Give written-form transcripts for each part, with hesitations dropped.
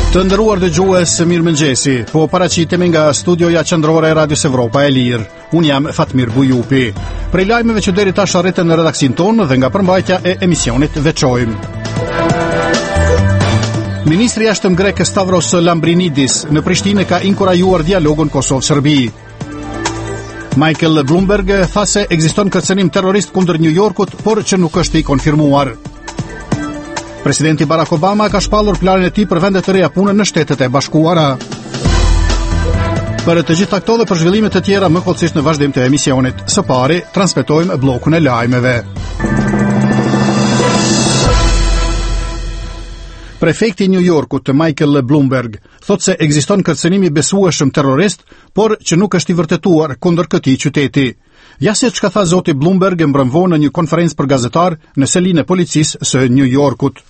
Të nderuar dëgjues, mirëmëngjesi. Po paraqitemi nga studioja qendrore e Radios Evropa e Lirë. Unë jam Fatmir Bujupi. Prej lajmeve që deri tash arritën në redaksin tonë dhe nga përmbajtja e emisionit veçojmë. Ministri i Jashtëm grek Stavros Lambrinidis në Prishtinë ka inkurajuar dialogun Kosovë-Serbi. Michael Bloomberg tha se ekziston kërcënim terrorist kundër New Yorkut, por që nuk është i konfirmuar. Presidenti Barack Obama ka shpallur planin e tij për vende të reja pune në Shtetet e Bashkuara. Për të gjitha këto dhe për zhvillime të tjera më plotësisht në vazhdim të emisionit. Së pari, transmetojmë bllokun e lajmeve. Prefekti i New Yorkut, Michael Bloomberg, thot se ekziston kërcënim i besueshëm terrorist, por që nuk është i vërtetuar kundër këtij qyteti. Ja se çka tha zoti Bloomberg mbrëmvon në një konferencë për gazetar në selinë e policisë së New Yorkut.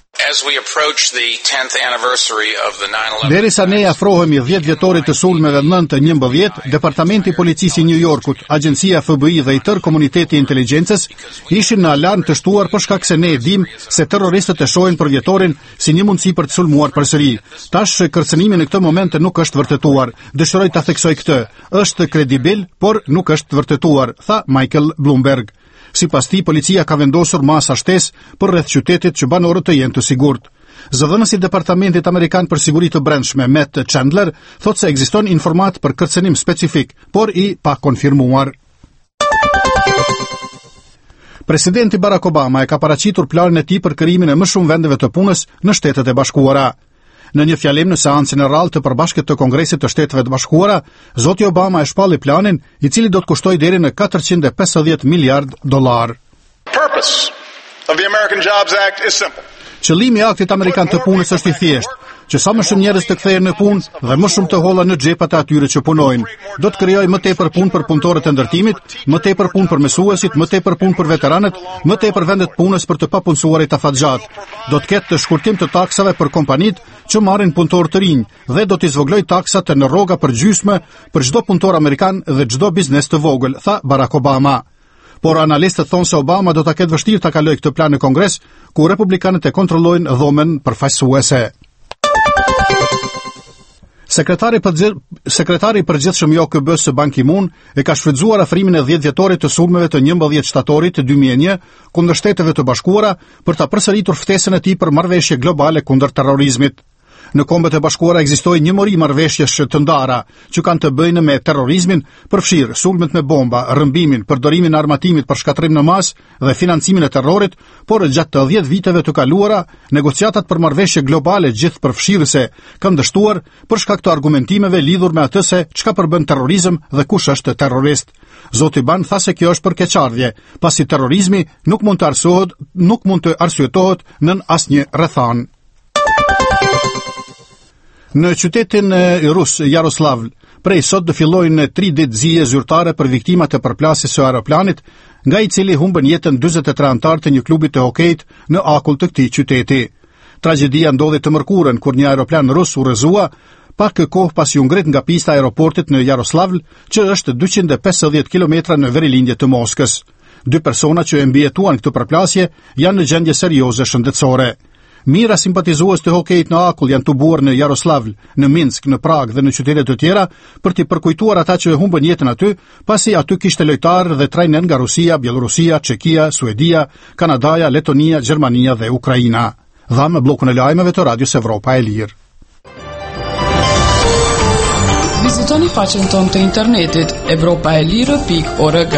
Derisa ne afrohemi 10 vjetorit të sulmeve 9/11, Departamenti i Policisë i New Yorkut, Agjencia FBI dhe i tërë komuniteti i inteligjencës ishin në alarm të shtuar për shkak se ne e dim se terroristët e shohin për vjetorin si një mundësi për të sulmuar përsëri. Tash kërcënimi në këtë moment nuk është vërtetuar. Dëshiroj ta theksoj këtë. Është kredibil, por nuk është vërtetuar, tha Michael Bloomberg. Sipas tij, policia ka vendosur masa shtesë për rreth qytetit që banorët të jenë të sigurt. Zëdhënësi i Departamentit Amerikan për Siguri të Brendshme, Matt Chandler, thot se ekziston informat për kërcënim specifik, por i pa konfirmuar. Presidenti Barack Obama e ka paraqitur planin e tij për krijimin e më shumë vendeve të punës në Shtetet e Bashkuara. Në një fjalim në seancën e rrallë të përbashkët të Kongresit të Shteteve të Bashkuara, zoti Obama e shpalli planin, i cili do të kushtoj deri në $450 miliard. Purpose of the American Jobs Act is simple. Qëllimi i aktit amerikan të punës është i thjeshtë, që sa më shumë njerëz të kthehen në punë dhe më shumë të holla në xhepat e atyre që punojnë. Do të krijojë më tepër punë për punëtorët e ndërtimit, më tepër punë për mësuesit, më tepër punë për veteranët, më tepër vende të punës për të papunësuarit afatgjat. Do të ketë shkurtim të taksave për kompanitë që marrin punëtorë të rinj dhe do të zvogëlojë taksat në rroga për gjysmë për çdo punëtor amerikan dhe çdo biznes të vogël, tha Barack Obama. Por analistët thonë se Obama do ta ketë vështirë ta kalojë këtë plan në Kongres, ku republikanët e kontrollojnë dhomen përfaqësuese. Sekretari i përgjithshëm i OKB së Ban Ki-moon e ka shfrytzuar afrimin e 10 vjetorit të sulmeve të 11 shtatorit të 2001 kundër Shteteve të Bashkuara për ta përsëritur ftesën e tij për marrëveshje globale kundër terrorizmit. Në Kombet e Bashkuara ekzistojë një mori marrëveshjesh të ndara që kanë të bëjnë me terrorizmin, përfshirë sulmet me bomba, rrëmbimin, përdorimin e armatimit për shkatrim në masë dhe financimin e terrorit, por gjatë të 10 viteve të kaluara, negociatat për marrëveshje globale gjithëpërfshirëse kanë dështuar për shkak të argumentimeve lidhur me atë se çka përbën terrorizëm dhe kush është terrorist. Zoti Ban tha se kjo është për keqardhje, pasi terrorizmi nuk mund të arsyetohet në asnjë rrethan. Në qytetin rus Jaroslavl, prej sot do fillojnë 3 ditë zije zyrtare për viktimat e përplasjes së aeroplanit, nga i cili humbën jetën 43 anëtar të një klubi të hokejit në akull të këtij qyteti. Tragjedia ndodhi të mërkurën kur një aeroplan rus u rrëzua pak kohë pasi u ngrit nga pista e aeroportit në Jaroslavl, që është 250 kilometra në verilindje të Moskës. 2 persona që e mbijetuan këtë përplasje janë në gjendje serioze shëndetësore. Mira simpatizues të hokejit në akull janë tubuar në Jaroslavl, në Minsk, në Prag dhe në qytete të tjera për t'i përkujtuar ata që humbën jetën aty, pasi aty kishte lojtarë dhe trajnen nga Rusia, Bielorusia, Çekia, Suedia, Kanadaja, Letonia, Gjermania dhe Ukraina. Dhamë bllokun e lajmeve të Radios Evropa e Lirë. Vizitoni faqen tonë të internetit evropaelire.org.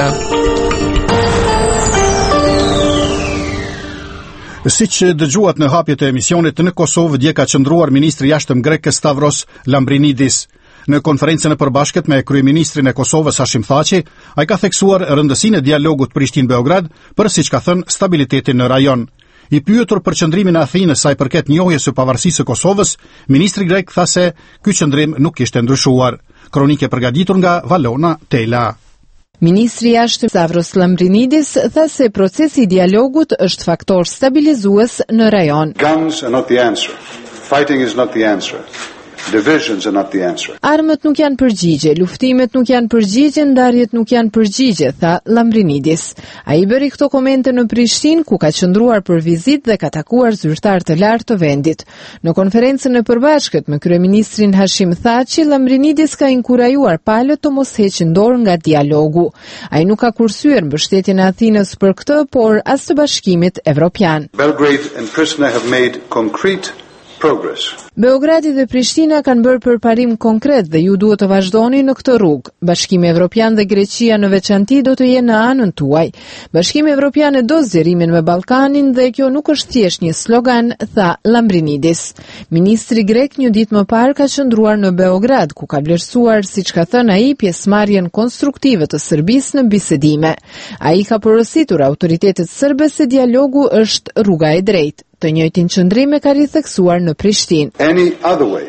Siç dëgjuat në hapjet e emisionit, në Kosovë dje ka qëndruar ministri i jashtëm grek Stavros Lambrinidis. Në konferencën e përbashkët me kryeministrin e Kosovës Hashim Thaçi, ai ka theksuar rëndësinë e dialogut Prishtinë-Beograd për, siç ka thënë, stabilitetin në rajon. I pyetur për qëndrimin e Athinës sa i përket njohjes së pavarësisë së Kosovës, ministri grek tha se ky qëndrim nuk kishte ndryshuar. Kronikë e përgatitur nga Valona Tela. Ministri i Jashtëm Stavros Lambrinidis tha se procesi i dialogut është faktor stabilizues në rajon. Guns are not the answer. Fighting is not the answer. Divisions are not the answer. Armët nuk janë përgjigje, luftimet nuk janë përgjigje, ndarjet nuk janë përgjigje, tha Lambrinidis. Ai bëri këto komente në Prishtinë, ku ka qëndruar për vizitë dhe ka takuar zyrtar të lartë të vendit. Në konferencën e përbashkët me kryeministrin Hashim Thaçi, Lambrinidis ka inkurajuar palët të mos heqin dorë nga dialogu. Ai nuk ka kursyer mbështetjen e Athinës për këtë, por as të Bashkimit Evropian. Belgrade and Pristina have made concrete progress. Beogradi dhe Prishtina kanë bërë përparim konkret dhe ju duhet të vazhdoni në këtë rrugë. Bashkimi Evropian dhe Greqia në veçanti do të jenë në anën tuaj. Bashkimi Evropian e do zgjerimin me Ballkanin dhe kjo nuk është thjesht një slogan, tha Lambrinidis. Ministri grek një ditë më parë ka qëndruar në Beograd, ku ka vlerësuar, siç ka thënë ai, pjesëmarrjen konstruktive të Serbisë në bisedime. Ai ka porositur autoritetet serbe se dialogu është rruga e drejtë. Të njëjtin qëndrim e ka ritheksuar në Prishtinë. Any other way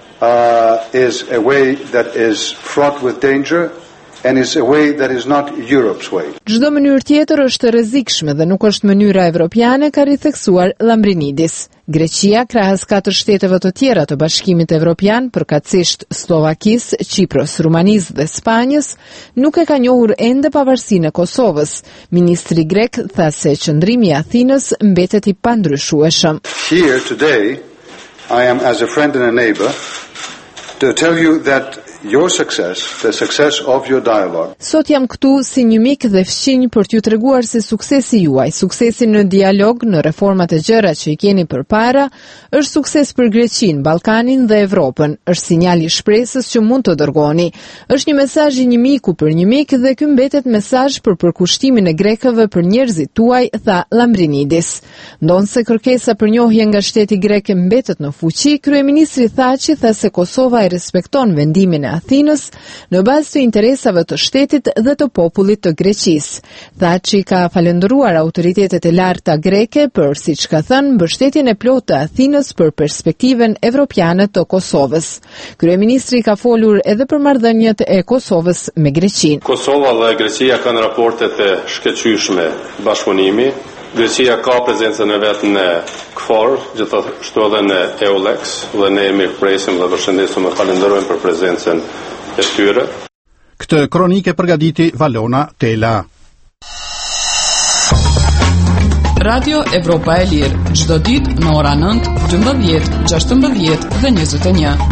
is a way that is fraught with danger and is a way that is not Europe's way. Çdo mënyrë tjetër është e rrezikshme dhe nuk është mënyra evropiane, ka ritheksuar Lambrinidis. Greqia, krahas 4 shteteve të tjera të Bashkimit Evropian, përkatësisht Slovakisë, Çipros, Rumanisë dhe Spanjës, nuk e ka njohur ende pavarësinë e Kosovës. Ministri grek tha se qëndrimi i Athinës mbetet i pandryshueshëm. Here today, I am as a friend and a neighbor to tell you that your success, the success of your dialogue. Sot jam këtu si një mik dhe fëmijë për t'ju treguar se suksesi juaj, suksesi në dialog, në reformat e gjëra që i keni përpara, është sukses për Greqinë, Ballkanin dhe Evropën. Është sinjal i shpresës që mund të dërgoni. Është një mesazh i një miku për një mik dhe ky mbetet mesazh për përkushtimin e grekëve për njerëzit tuaj, tha Lambrinidis. Ndonse kërkesa për njohje nga shteti grek mbetet në fuqi, kryeministri Thaçi tha se Kosova i respekton vendimin e Athinës në bazë të interesave të shtetit dhe të popullit të Greqisë. Thaçi ka falendëruar autoritetet e larta greke për, siç ka thënë, mbështetjen e plotë të Athinës për perspektiven evropiane të Kosovës. Kryeministri ka folur edhe për marrëdhëniet e Kosovës me Greqinë. Kosova dhe Greqia kanë raportet e shkëlqyeshme bashkëpunimi. Greqia ka prezencën e vetë në KFOR, gjithashtu edhe në EULEX, dhe ne jemi presim dhe përshëndesim e falenderojmë për prezencën e tyre. Këtë kronike përgatiti Valona Tela. Radio Evropa e Lirë, çdo ditë në ora 9, 12, 16 dhe 21.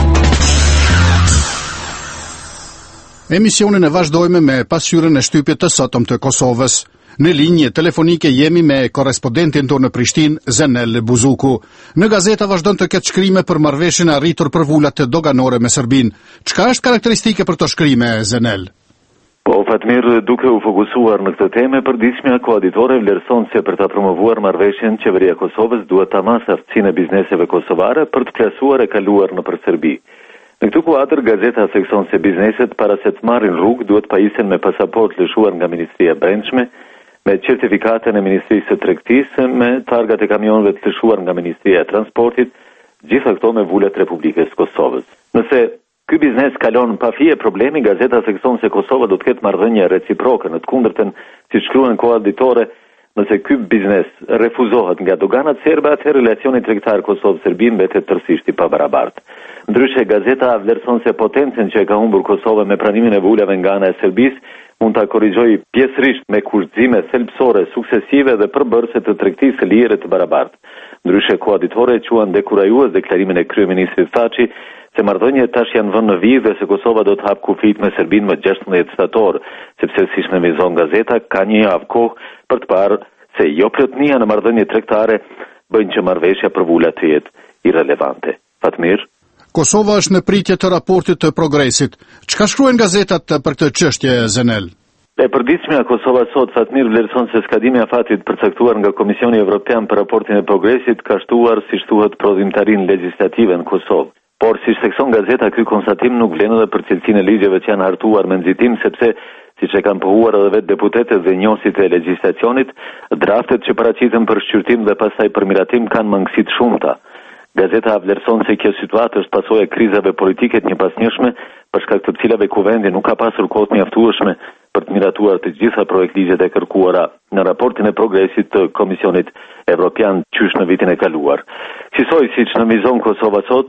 Emisionin e vazhdojmë me pasqyrën e shtypjet të sotëm të Kosovës. Në linje telefonike jemi me korrespondentin tonë në Prishtinë, Zenel Buzuku. Në gazeta vazhdon të ketë shkrime për marrëveshjen e arritur për vullat doganore me Serbinë. Çka është karakteristike për to shkrime, Zenel? Po, Fatmir, duke u fokusuar në këtë temë, përditshmja koaditore vlerëson se për ta promovuar marrëveshjen, qeveria e Kosovës duhet ta masë aftësinë e bizneseve kosovare për të plasuar e kaluar nëpër Serbi. Në këtë kuadër, gazeta thekson se bizneset para se të marrin rrugë duhet pajisen me pasaportë lëshuar nga Ministria e Brendshme, me certifikatën e Ministrisë së Tregtisë, me targat e kamionëve të lëshuar nga Ministria e Transportit, gjitha këto me vullet Republikës Kosovës. Nëse ky biznes kalon pa fije problemi, gazeta thekson se Kosova do të ketë marrëdhënie reciproke, në të kundërtën, siç shkruan koaditore, nëse ky biznes refuzohet nga doganat serbe, atëherë relacioni tregtar Kosovë-Serbi mbetet tërësisht i pabarabartë. Ndryshe, gazeta vlerëson se potencën që e ka humbur Kosova me pranimin e vulave nga ana e Serbisë mund ta korrigjojë pjesërisht me kurzime thelbësore suksesive dhe përbërëse të tregtisë së lire të barabartë. Ndryshe, koaditore quan dekurajues deklarimin e kryeministrit Thaçi se marrëdhëniet tash janë vënë në vijë dhe se Kosova do të hap kufit me Serbinë më 16 shtator, sepse siç nënvizon gazeta, ka një javë kohë për të parë se jo plotnia në marrëdhënie tregtare bëjnë që marrëveshja për vullat të jetë irrelevante. Fatmir. Kosova është në pritje të raportit të progresit. Çka shkruajnë gazetat për këtë çështje, Zenel? E përditshmja Kosova sot, Fatmir, vlerëson se skadimi i afatit përcaktuar nga Komisioni Evropian për raportin e progresit ka shtuar, siç thuhet, prodhimtarinë legjislative në Kosovë. Por siç thekson gazeta, ky konstatim nuk vlen edhe për cilësinë e ligjeve që janë hartuar me nxitim, sepse siç e kanë pohuar edhe vetë deputetët dhe njohësit e legjislacionit, draftet që paraqiten për shqyrtim dhe pastaj për miratim kanë mangësi të shumta. Gazeta vlerëson se kjo situatë është pasojë e krizave politike të njëpasnjëshme, për shkak të cilave kuvendi nuk ka pasur kohë të mjaftueshme për të miratuar të gjitha projektligjet e kërkuara në raportin e progresit të Komisionit Evropian qysh në vitin e kaluar. Siç nënvizon Kosova sot,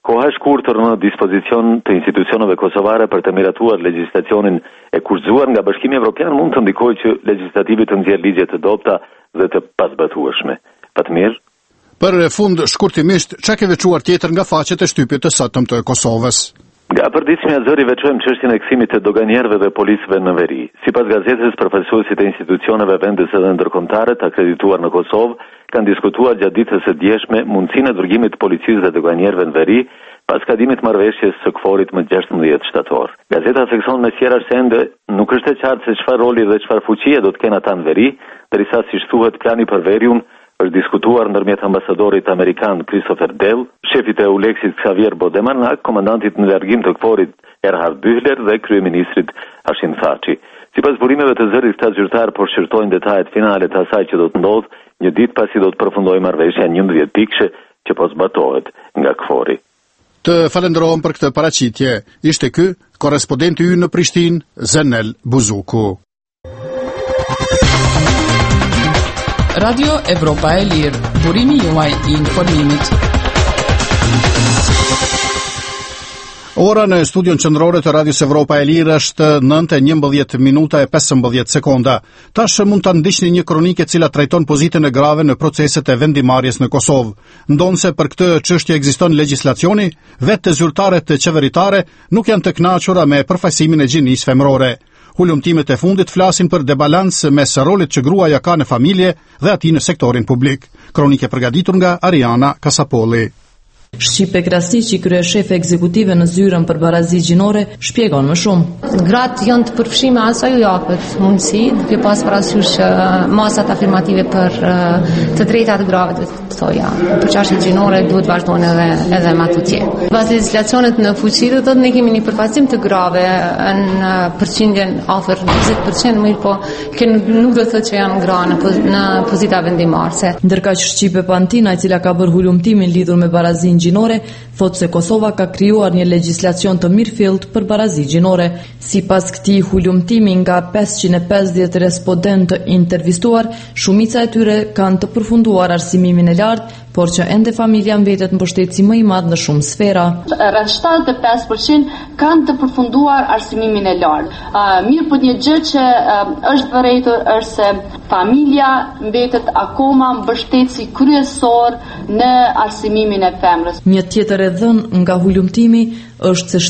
Koha e shkurtër në dispozicion të institucioneve kosovare për të miratuar legjislacionin e kurzuar nga Bashkimi Evropian mund të ndikojë që legislativi të nxjerrë ligje të dobta dhe të pasbatueshme. Patmir. Për fund shkurtimisht, çka ke veçuar tjetër nga faqet e shtypit të sotëm të Kosovës? Nga përditshmja e zëri veçojmë çështjen e kthimit të doganierëve dhe policëve në veri. Sipas gazetës, përfaqësuesit e institucioneve vendese dhe ndërkombëtare të akredituar në Kosovë kanë diskutuar gjatë ditës së djeshme mundësinë e dërgimit të policisë dhe doganierëve në veri pas kadimit marrëveshjes së KFOR-it më 16 shtator. Gazeta thekson me sqarar se ende nuk është e qartë se çfarë roli dhe çfarë fuqie do të kenë ata në veri, derisa siç thuhet plani për veriun është diskutuar ndërmjet ambasadorit amerikan Christopher Dell, shefit e Eulexit Xavier Bodemanak, komandantit në largim të KFOR-it Erhard Bühler dhe kryeministrit Hashim Thaçi. Sipas burimeve të zërit, këta zyrtar po shqyrtojnë detajet finale të asaj që do të ndodhë një ditë pasi do të përfundojë marrëveshja 11 pikëshe që po zbatohet nga KFOR-i. Të falenderojmë për këtë paraqitje. Ishte ky korrespondenti ynë në Prishtinë, Zenel Buzuku. Radio Evropa e Lirë, burimi juaj I informimit. Ora në studion qendrore të Radios Evropa e Lirë është 9:11 minuta e 15 sekonda. Tash mund ta ndiqni një kronikë e cila trajton pozitën e grave në proceset e vendimarrjes në Kosovë. Ndonse për këtë çështje ekziston legjislacioni, vetë zyrtarët qeveritare nuk janë të kënaqura me përfaqësimin e gjinisë femërore. Hulumtimet e fundit flasin për debalancë mes rolit që gruaja ka në familje dhe atij në sektorin publik. Kronikë përgatitur nga Ariana Kasapolli. Shqipe Krasiqi, kryeshefe ekzekutive në zyrën për barazi gjinore, shpjegon më shumë. Gratë janë të përfshime asaj u japet mundësi, duke pas parasysh masat afirmative për të drejtat grave të thoja. Për çështjet gjinore duhet vazhdojnë edhe më tutje. Pas legjislacionit në fuqi do të ne kemi një përfaqësim të grave në përqindjen afër 20%, mirë po nuk do të thotë që janë gra në pozita vendimarrëse. Ndërkaq Shqipe Pantina, e cila ka bërë hulumtimin lidhur me barazin gjinore, thotë se Kosova ka krijuar një legjislacion të mirëfillt për barazi gjinore. Sipas këtij hulumtimi, nga 550 respondentë intervistuar, shumica e tyre kanë të përfunduar arsimimin e lartë, por që ende familja mbetet mbështetësi më I madh në shumë sfera. Rreth 75% kanë të përfunduar arsimimin e lartë. Mirë po një gjë që është vërejtur është se familja mbetet akoma mbështetësi kryesor në arsimimin e femrës. Një tjetër e dhënë nga hulumtimi është se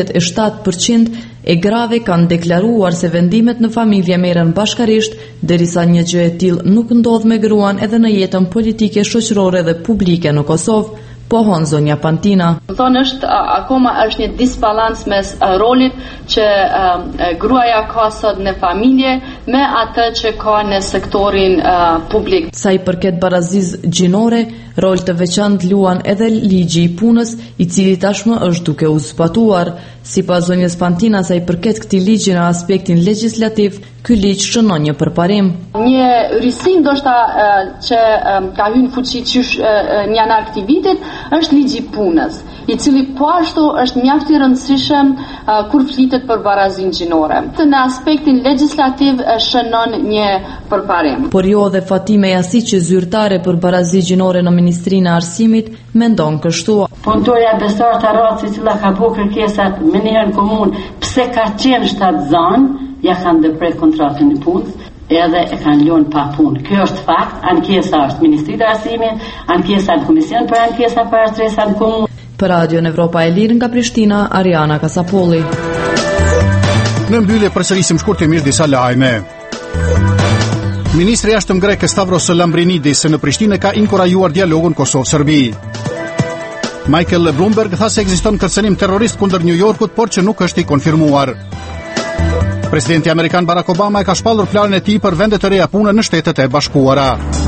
77% e grave kanë deklaruar se vendimet në familje merren bashkarisht, derisa një gjë e tillë nuk ndodh me gruan edhe në jetën politike, shoqërore dhe publike në Kosovë, pohon zonja Pantina. Thonë akoma është një disbalans mes rolit që gruaja ka sot në familje me atë që ka në sektorin publik. Sa I përket barazisë gjinore, rol të veçantë luan edhe ligji I punës, I cili tashmë është duke u zbatuar. Sipas zonjës Pantina, sa I përket këtij ligji në aspektin legjislativ, ky ligj shënon një përparim. Një risi ndoshta që ka hyrë në fuqi në janar këtij vitit është ligji I punës, I cili po ashtu është mjaft I rëndësishëm kur flitet për barazin gjinore. Në aspektin legjislativ shënon një përparim. Por jo dhe Fatime Jasiqi, zyrtare për barazi gjinore në Ministrinë e Arsimit, mendon kështu. Punëtorja Besar Taraci, e cila ka bërë kërkesat me njëherë në komunë, pse ka qenë shtatzan, ja kanë ndërprer kontratën e punës, edhe e kanë lënë pa punë. Kjo është fakt, ankesa është Ministria e Arsimit, ankesa në Komision për ankesa për arstresa në komunë. Për Radion Evropa e Lirë nga Prishtina, Ariana Kasapolli. Në mbyllje përsërisim shkurtimisht disa lajme. Ministri I jashtëm grek Stavros Lambrinidis në Prishtinë ka inkurajuar dialogun Kosovë-Serbi. Michael Bloomberg tha se ekziston kërcënim terrorist kundër New Yorkut, por që nuk është I konfirmuar. Presidenti Amerikan Barack Obama e ka shpallur planin e tij për vende të reja pune në Shtetet e Bashkuara.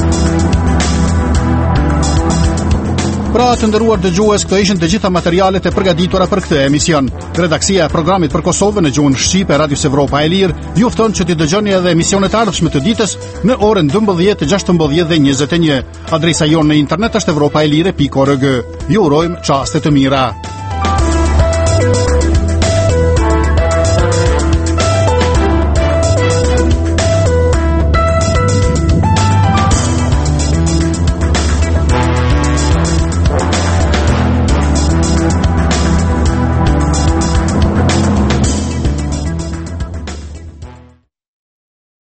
Pra të nderuar dëgjues, këto ishin të gjitha materialet e përgatitura për këtë emision. Redaksia e programit për Kosovën në gjuhën shqipe Radios Evropa e Lirë ju fton që t'i dëgjoni edhe emisionet e ardhshme të ditës në orën 12, 16 dhe 21. Adresa jonë në internet është europaelire.org. Ju urojmë çaste të mira.